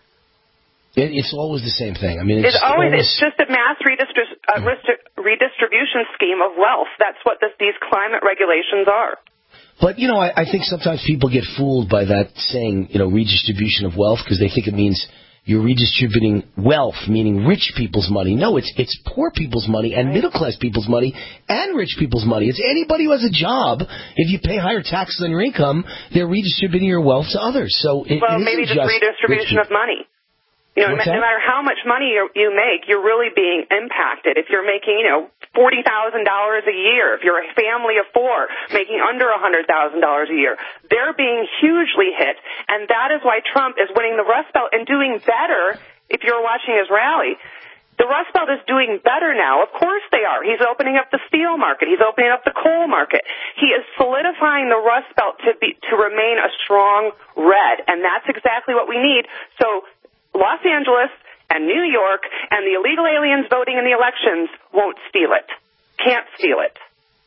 It, it's always the same thing. I mean, it's, it's always, always it's just a mass redistri- uh, redistribution scheme of wealth. That's what this, these climate regulations are. But, you know, I, I think sometimes people get fooled by that saying, you know, redistribution of wealth because they think it means you're redistributing wealth, meaning rich people's money. No, it's it's poor people's money and middle-class people's money and rich people's money. It's anybody who has a job. If you pay higher taxes on your income, they're redistributing your wealth to others. So it, well, it maybe isn't just, just redistribution of money. You know, no matter how much money you, you make, you're really being impacted. If you're making, you know, forty thousand dollars a year, if you're a family of four making under one hundred thousand dollars a year, they're being hugely hit. And that is why Trump is winning the Rust Belt and doing better. If you're watching his rally, the Rust Belt is doing better now. Of course they are. He's opening up the steel market. He's opening up the coal market. He is solidifying the Rust Belt to be to remain a strong red. And that's exactly what we need. So Los Angeles and New York and the illegal aliens voting in the elections won't steal it. Can't steal it.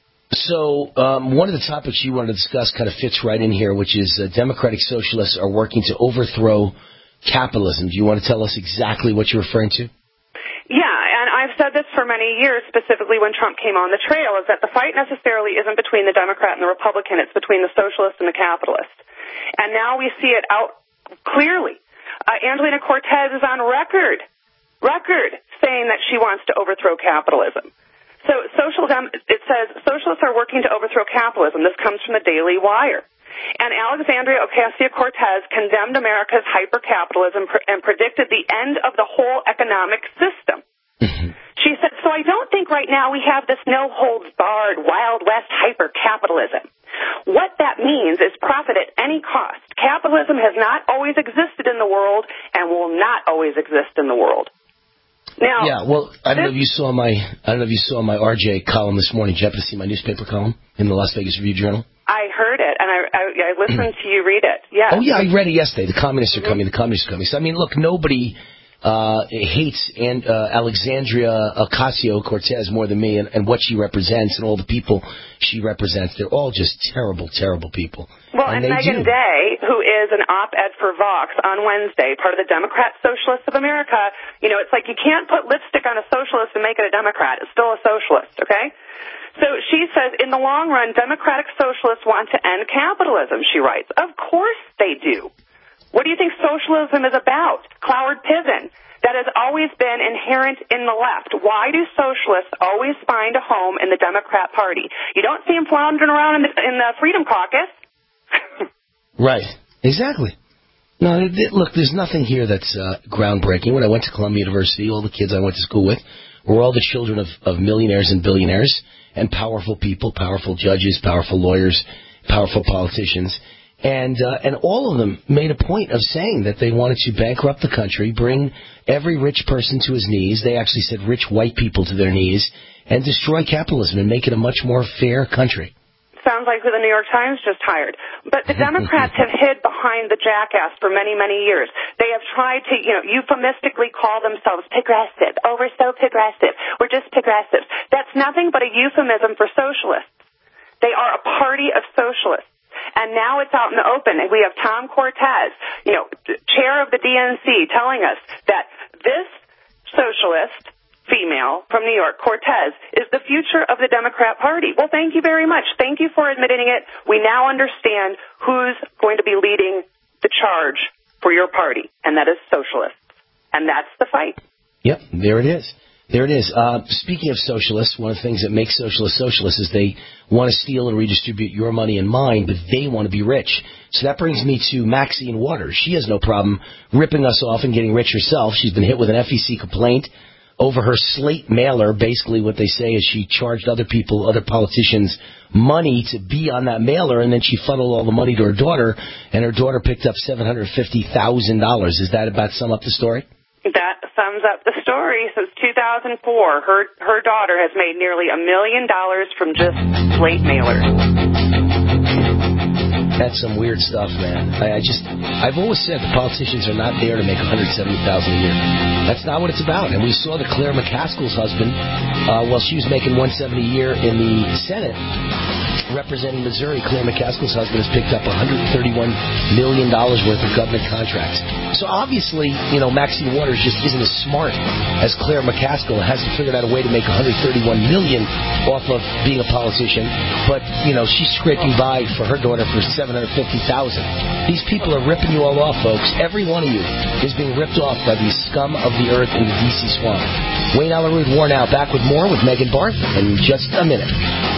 So um, one of the topics you wanted to discuss kind of fits right in here, which is uh, Democratic Socialists are working to overthrow capitalism. Do you want to tell us exactly what you're referring to? Yeah, and I've said this for many years, specifically when Trump came on the trail, is that the fight necessarily isn't between the Democrat and the Republican. It's between the socialist and the capitalist. And now we see it out clearly. Uh, Angelina Cortez is on record, record, saying that she wants to overthrow capitalism. So social dem- it says socialists are working to overthrow capitalism. This comes from the Daily Wire. And Alexandria Ocasio-Cortez condemned America's hyper-capitalism pr- and predicted the end of the whole economic system. She said, so I don't think right now we have this no-holds-barred, Wild West hyper-capitalism. What that means is profit at any cost. Capitalism has not always existed in the world and will not always exist in the world. Now, yeah, well, I don't know if you saw my I don't know if you saw my R J column this morning. Did you happen to see my newspaper column in the Las Vegas Review-Journal? I heard it, and I, I, I listened to you read it. Yeah. Oh, yeah, I read it yesterday. The communists are coming. The communists are coming. So, I mean, look, nobody uh, hates and, uh, Alexandria Ocasio-Cortez more than me and, and what she represents and all the people she represents. They're all just terrible, terrible people. Well, and, and Megan do. Day, who is an op-ed for Vox on Wednesday, part of the Democrat Socialists of America, you know, it's like you can't put lipstick on a socialist and make it a Democrat. It's still a socialist, okay? So she says, in the long run, Democratic Socialists want to end capitalism, she writes. Of course they do. What do you think socialism is about? Cloward Piven. That has always been inherent in the left. Why do socialists always find a home in the Democrat Party? You don't see them floundering around in the, in the Freedom Caucus. Right. Exactly. No, it, it, look, there's nothing here that's uh, groundbreaking. When I went to Columbia University, all the kids I went to school with were all the children of, of millionaires and billionaires and powerful people, powerful judges, powerful lawyers, powerful politicians. And uh, and all of them made a point of saying that they wanted to bankrupt the country, bring every rich person to his knees. They actually said rich white people to their knees, and destroy capitalism and make it a much more fair country. Sounds like who the New York Times just hired. But the Democrats have hid behind the jackass for many, many years. They have tried to, you know, euphemistically call themselves progressive. Oh, we're so progressive. We're just progressive. That's nothing but a euphemism for socialists. They are a party of socialists. And now it's out in the open. And we have Tom Cortez, you know, chair of the D N C, telling us that this socialist female from New York, Cortez, is the future of the Democrat Party. Well, thank you very much. Thank you for admitting it. We now understand who's going to be leading the charge for your party, and that is socialists. And that's the fight. Yep, there it is. There it is. Uh, speaking of socialists, one of the things that makes socialists socialists is they want to steal and redistribute your money and mine, but they want to be rich. So that brings me to Maxine Waters. She has no problem ripping us off and getting rich herself. She's been hit with an F E C complaint over her Slate mailer. Basically what they say is she charged other people, other politicians, money to be on that mailer, and then she funneled all the money to her daughter, and her daughter picked up seven hundred fifty thousand dollars. Does that about sum up the story? That sums up the story. Since two thousand four, her her daughter has made nearly a million dollars from just Slate mailers. That's some weird stuff, man. I, I just, I've always said the politicians are not there to make one hundred seventy thousand dollars a year. That's not what it's about. And we saw that Claire McCaskill's husband, uh, while she was making one hundred seventy thousand dollars a year in the Senate, representing Missouri, Claire McCaskill's husband has picked up one hundred thirty-one million dollars worth of government contracts. So obviously, you know, Maxine Waters just isn't as smart as Claire McCaskill. Hasn't figured out a way to make one hundred thirty-one million dollars off of being a politician. But, you know, she's scraping by for her daughter for seven hundred fifty thousand dollars. These people are ripping you all off, folks. Every one of you is being ripped off by the scum of the earth in the D C swamp. Wayne Allyn Root, War Now, back with more with Megan Barth in just a minute.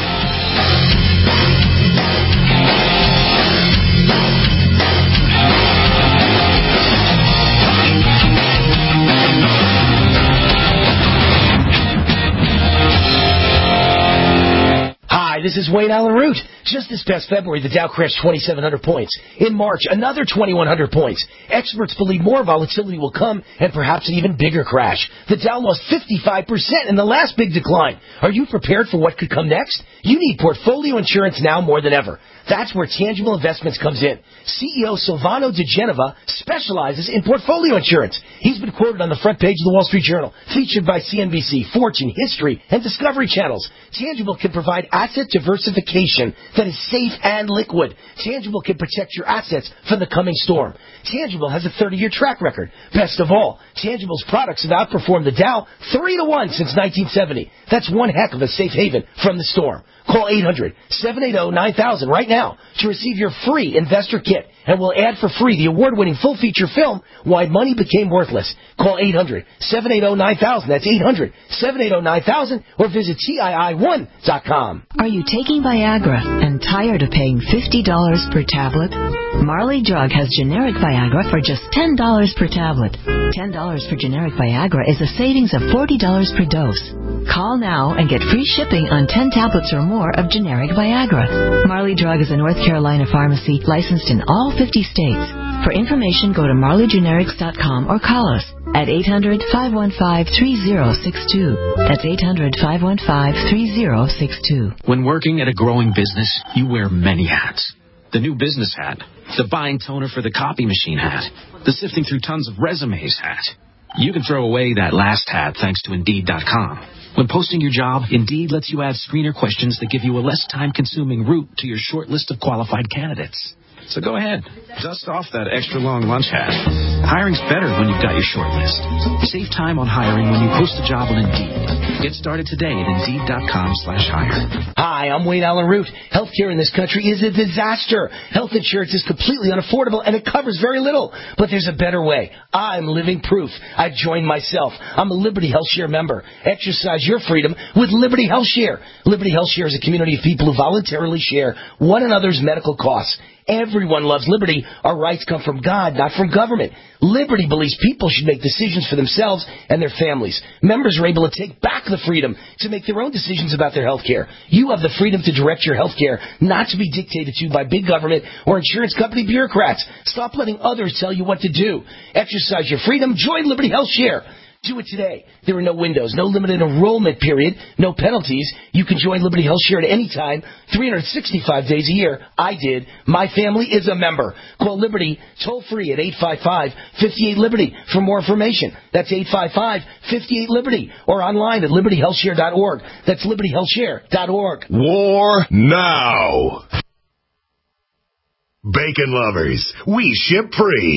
This is Wayne Allyn Root. Just this past February, the Dow crashed twenty-seven hundred points. In March, another twenty-one hundred points. Experts believe more volatility will come and perhaps an even bigger crash. The Dow lost fifty-five percent in the last big decline. Are you prepared for what could come next? You need portfolio insurance now more than ever. That's where Tangible Investments comes in. C E O Silvano De Genova specializes in portfolio insurance. He's been quoted on the front page of the Wall Street Journal, featured by C N B C, Fortune, History, and Discovery Channels. Tangible can provide asset diversification that is safe and liquid. Tangible can protect your assets from the coming storm. Tangible has a thirty-year track record. Best of all, Tangible's products have outperformed the Dow three to one since nineteen seventy. That's one heck of a safe haven from the storm. Call eight hundred, seven eight zero, nine thousand right now to receive your free investor kit, and we'll add for free the award-winning full-feature film, Why Money Became Worthless. Call eight hundred, seven eight zero, nine thousand. That's eight hundred, seven eight zero, nine thousand, or visit T I I one dot com. Are you taking Viagra and tired of paying fifty dollars per tablet? Marley Drug has generic Viagra for just ten dollars per tablet. ten dollars for generic Viagra is a savings of forty dollars per dose. Call now and get free shipping on ten tablets or more of generic Viagra. Marley Drug is a North Carolina pharmacy licensed in all fifty states. For information, go to marley generics dot com or call us at eight hundred, five one five, three zero six two. That's eight hundred, five one five, three zero six two. When working at a growing business, you wear many hats. The new business hat, the buying toner for the copy machine hat, the sifting through tons of resumes hat. You can throw away that last hat thanks to Indeed dot com. When posting your job, Indeed lets you add screener questions that give you a less time-consuming route to your short list of qualified candidates. So go ahead, dust off that extra long lunch hat. Hiring's better when you've got your short list. Save time on hiring when you post a job on Indeed. Get started today at Indeed dot com slash hire. Hi, I'm Wayne Allyn Root. Healthcare in this country is a disaster. Health insurance is completely unaffordable, and it covers very little. But there's a better way. I'm living proof. I joined myself. I'm a Liberty Health Share member. Exercise your freedom with Liberty Health Share. Liberty Health Share is a community of people who voluntarily share one another's medical costs. Everyone loves liberty. Our rights come from God, not from government. Liberty believes people should make decisions for themselves and their families. Members are able to take back the freedom to make their own decisions about their health care. You have the freedom to direct your health care, not to be dictated to by big government or insurance company bureaucrats. Stop letting others tell you what to do. Exercise your freedom. Join Liberty Health Share. Do it today. There are no windows, no limited enrollment period, no penalties. You can join Liberty Health Share at any time, three hundred sixty-five days a year. I did. My family is a member. Call Liberty toll free at eight five five, five eight, Liberty for more information. That's eight five five, five eight, Liberty or online at liberty health share dot org. That's liberty health share dot org. War now. Bacon lovers, we ship free.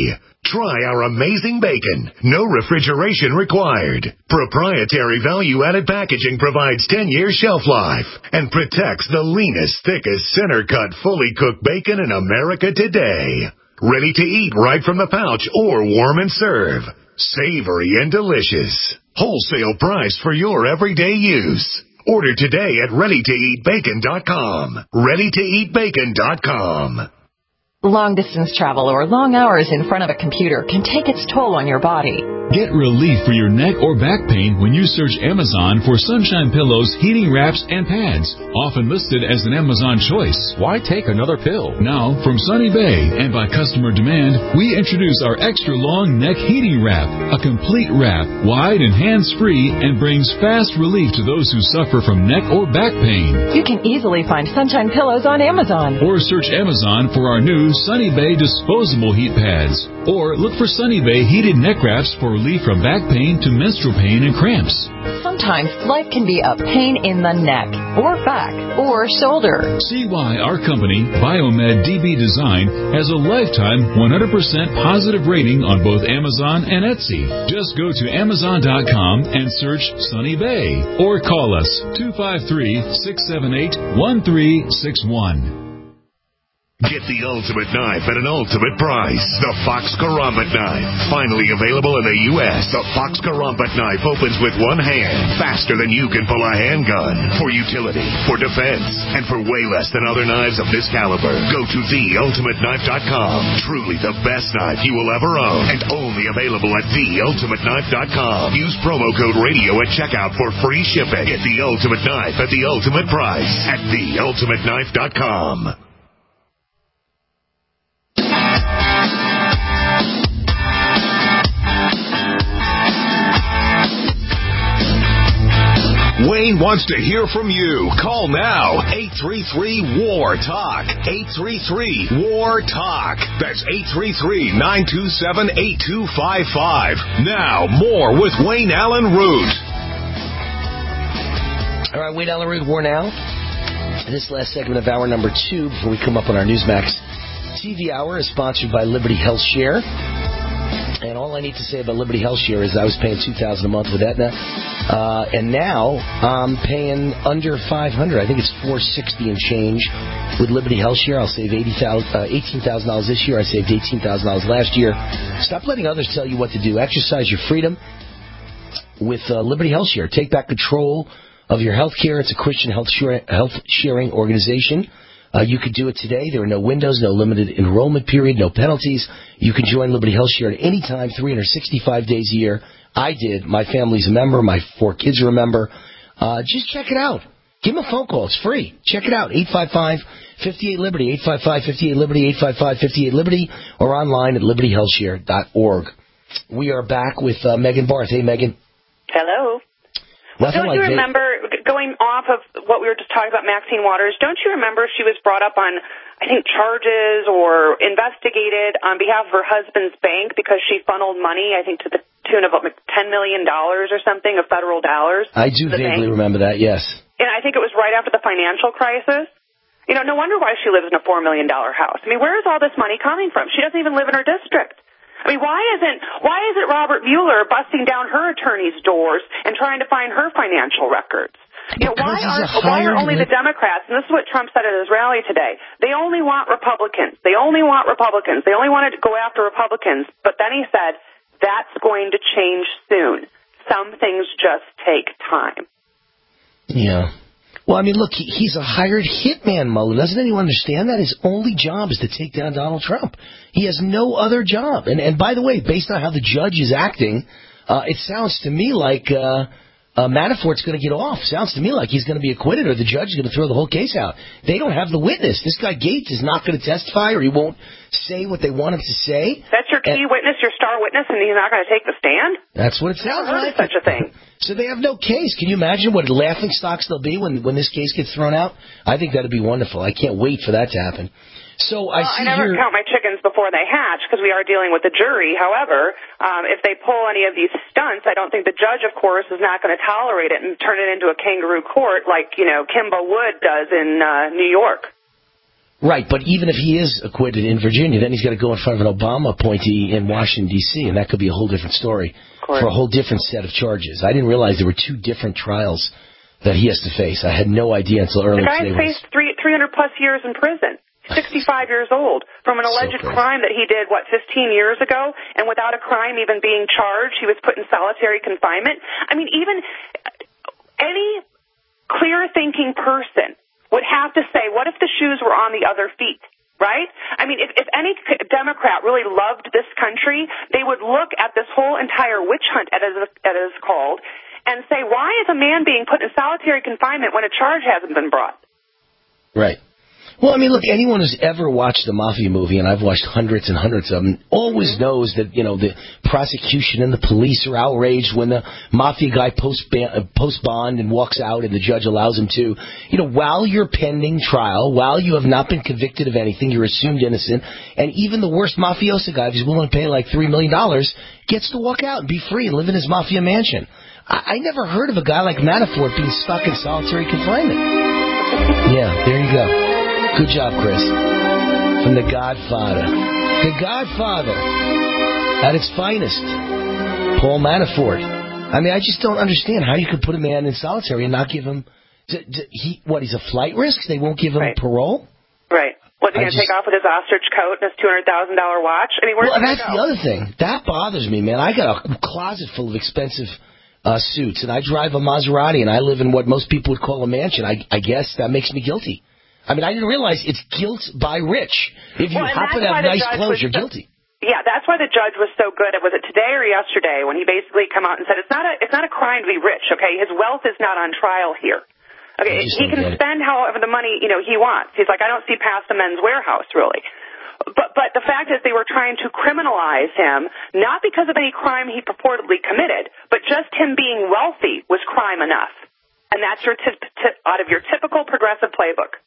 Try our amazing bacon. No refrigeration required. Proprietary value-added packaging provides ten years shelf life and protects the leanest, thickest, center-cut, fully cooked bacon in America today. Ready to eat right from the pouch or warm and serve. Savory and delicious. Wholesale price for your everyday use. Order today at ready to eat bacon dot com. ready to eat bacon dot com. Long-distance travel or long hours in front of a computer can take its toll on your body. Get relief for your neck or back pain when you search Amazon for Sunshine Pillows, heating wraps, and pads, often listed as an Amazon choice. Why take another pill? Now, from Sunny Bay and by customer demand, we introduce our extra long neck heating wrap, a complete wrap, wide and hands-free, and brings fast relief to those who suffer from neck or back pain. You can easily find Sunshine Pillows on Amazon. Or search Amazon for our new Sunny Bay disposable heat pads. Or look for Sunny Bay heated neck wraps for relief from back pain to menstrual pain and cramps. Sometimes life can be a pain in the neck, or back, or shoulder. See why our company, Biomed D B Design, has a lifetime one hundred percent positive rating on both Amazon and Etsy. Just go to amazon dot com and search Sunny Bay, or call us two five three, six seven eight, one three six one. Get the ultimate knife at an ultimate price. The Fox Karambit knife. Finally available in the U S The Fox Karambit knife opens with one hand, faster than you can pull a handgun. For utility, for defense, and for way less than other knives of this caliber. Go to the ultimate knife dot com. Truly the best knife you will ever own. And only available at the ultimate knife dot com. Use promo code radio at checkout for free shipping. Get the ultimate knife at the ultimate price at the ultimate knife dot com. Wayne wants to hear from you. Call now. eight three three, W A R, TALK. eight three three, W A R, TALK. That's eight three three, nine two seven, eight two five five. Now, more with Wayne Allen Root. All right, Wayne Allen Root, W A R Now. This last segment of hour number two, before we come up on our Newsmax T V hour, is sponsored by Liberty Health Share. And all I need to say about Liberty Health Share is I was paying two thousand dollars a month with Aetna, uh, and now I'm paying under five hundred dollars. I think it's four hundred sixty dollars and change with Liberty Health Share. I'll save eighty thousand dollars, uh, eighteen thousand dollars this year. I saved eighteen thousand dollars last year. Stop letting others tell you what to do. Exercise your freedom with uh, Liberty Health Share. Take back control of your health care. It's a Christian health, share, health sharing organization. Uh, you could do it today. There are no windows, no limited enrollment period, no penalties. You can join Liberty Health Share at any time, three hundred sixty-five days a year. I did. My family's a member. My four kids are a member. Uh, just check it out. Give them a phone call. It's free. Check it out. eight five five, five eight, Liberty, eight five five, five eight, Liberty, eight five five, five eight, Liberty, or online at liberty health share dot org. We are back with uh, Megan Barth. Hey, Megan. Hello. Nothing don't like you remember, that. going off of what we were just talking about, Maxine Waters, don't you remember she was brought up on, I think, charges or investigated on behalf of her husband's bank because she funneled money, I think, to the tune of like ten million dollars or something of federal dollars? I do vaguely remember that, yes. And I think it was right after the financial crisis. You know, no wonder why she lives in a four million dollars house. I mean, where is all this money coming from? She doesn't even live in her district. I mean, why isn't why isn't Robert Mueller busting down her attorney's doors and trying to find her financial records? You know, why are why are only the Democrats, and this is what Trump said at his rally today, they only want Republicans. They only want Republicans. They only wanted to go after Republicans. But then he said, that's going to change soon. Some things just take time. Yeah. Well, I mean, look, he, he's a hired hitman, Mueller. Doesn't anyone understand that? His only job is to take down Donald Trump. He has no other job. And, and by the way, based on how the judge is acting, uh, it sounds to me like uh, uh, Manafort's going to get off. Sounds to me like he's going to be acquitted or the judge is going to throw the whole case out. They don't have the witness. This guy Gates is not going to testify or he won't say what they want him to say. That's your key and, witness, your star witness, and he's not going to take the stand? That's what it sounds like. Such a thing. So they have no case. Can you imagine what laughing stocks they'll be when, when this case gets thrown out? I think that would be wonderful. I can't wait for that to happen. So well, I see I never here... count my chickens before they hatch because we are dealing with the jury. However, um, if they pull any of these stunts, I don't think the judge, of course, is not going to tolerate it and turn it into a kangaroo court like, you know, Kimba Wood does in uh, New York. Right, but even if he is acquitted in Virginia, then he's got to go in front of an Obama appointee in Washington, D C, and that could be a whole different story for a whole different set of charges. I didn't realize there were two different trials that he has to face. I had no idea until earlier today. The guy faced three, three hundred plus years in prison, sixty-five years old, from an alleged so crime that he did, what, fifteen years ago, and without a crime even being charged, he was put in solitary confinement. I mean, even any clear-thinking person would have to say, what if the shoes were on the other feet, right? I mean, if, if any Democrat really loved this country, they would look at this whole entire witch hunt, as it is called, and say, why is a man being put in solitary confinement when a charge hasn't been brought? Right. Well, I mean, look, anyone who's ever watched a mafia movie, and I've watched hundreds and hundreds of them, always mm-hmm. knows that, you know, the prosecution and the police are outraged when the mafia guy post post bond and walks out and the judge allows him to. You know, while you're pending trial, while you have not been convicted of anything, you're assumed innocent, and even the worst mafioso guy, if he's willing to pay like three million dollars, gets to walk out and be free and live in his mafia mansion. I, I never heard of a guy like Manafort being stuck in solitary confinement. Yeah, there you go. Good job, Chris. From The Godfather. The Godfather. At its finest. Paul Manafort. I mean, I just don't understand how you could put a man in solitary and not give him... D- d- he What, he's a flight risk? They won't give him right. parole? Right. What's he going to take off with his ostrich coat and his two hundred thousand dollars watch? I mean, where's well, he that's go? the other thing. That bothers me, man. I got a closet full of expensive uh, suits, and I drive a Maserati, and I live in what most people would call a mansion. I, I guess that makes me guilty. I mean, I didn't realize it's guilt by rich. If you well, happen to have nice clothes, you're so, guilty. Yeah, that's why the judge was so good. Was it today or yesterday when he basically come out and said it's not a it's not a crime to be rich? Okay, his wealth is not on trial here. Okay, he can spend however the money you know he wants. He's like, I don't see past the Men's Warehouse really. But but the fact is they were trying to criminalize him not because of any crime he purportedly committed, but just him being wealthy was crime enough, and that's your t- t- out of your typical progressive playbook.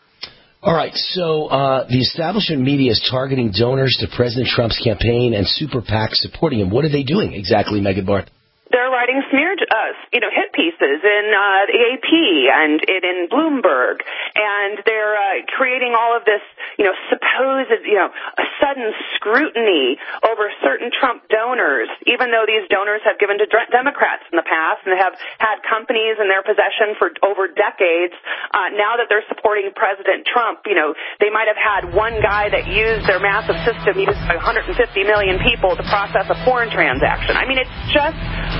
All right, so uh, the establishment media is targeting donors to President Trump's campaign and super PACs supporting him. What are they doing exactly, Megan Barth? They're writing smear, uh, you know, hit pieces in uh, the A P and in, in Bloomberg, and they're uh, creating all of this, you know, supposed, you know, a sudden scrutiny over certain Trump donors, even though these donors have given to Democrats in the past and have had companies in their possession for over decades. Uh, now that they're supporting President Trump, you know, they might have had one guy that used their massive system, used one hundred fifty million people to process a porn transaction. I mean, it's just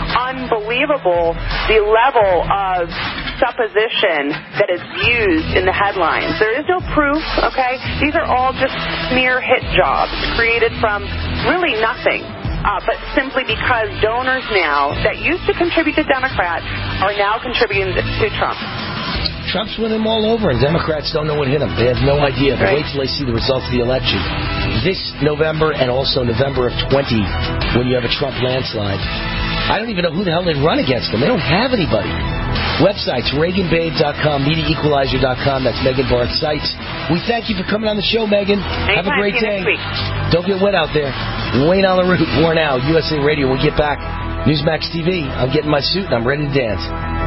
unbelievable the level of supposition that is used in the headlines. There is no proof, okay? These are all just smear hit jobs created from really nothing, uh, but simply because donors now that used to contribute to Democrats are now contributing to Trump. Trump's winning them all over, and Democrats don't know what hit them. They have no idea. But right. Wait till they see the results of the election. This November and also November of twenty, when you have a Trump landslide. I don't even know who the hell they run against them. They don't have anybody. Websites, Reagan Babe dot com, Media Equalizer dot com. That's Megan Barth's sites. We thank you for coming on the show, Megan. Anytime. Have a great See you day. Next week. Don't get wet out there. Wayne on the route. War Now, U S A Radio. We'll get back. Newsmax T V. I'm getting my suit and I'm ready to dance.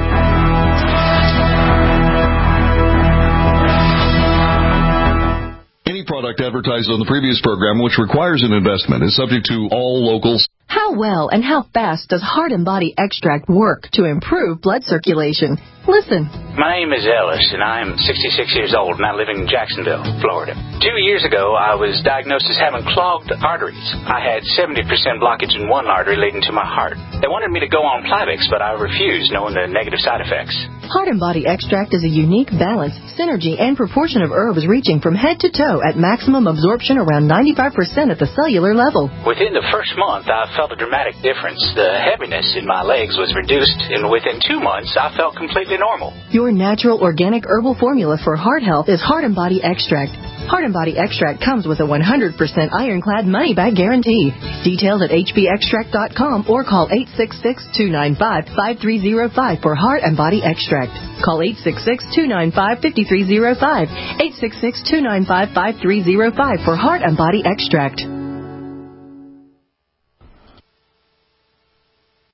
Any product advertised on the previous program which requires an investment is subject to all local. How well and how fast does Heart and Body Extract work to improve blood circulation? Listen. My name is Ellis, and I am sixty-six years old, and I live in Jacksonville, Florida. Two years ago, I was diagnosed as having clogged arteries. I had seventy percent blockage in one artery leading to my heart. They wanted me to go on Plavix, but I refused, knowing the negative side effects. Heart and Body Extract is a unique balance, synergy, and proportion of herbs reaching from head to toe at maximum absorption around ninety-five percent at the cellular level. Within the first month, I felt a dramatic difference. The heaviness in my legs was reduced, and within two months, I felt completely normal. Your natural organic herbal formula for heart health is Heart and Body Extract. Heart and Body Extract comes with a one hundred percent ironclad money-back guarantee. Details at h b extract dot com or call eight six six, two nine five, five three zero five for Heart and Body Extract. Call eight six six, two nine five, five three zero five, eight six six, two nine five, five three zero five for Heart and Body Extract.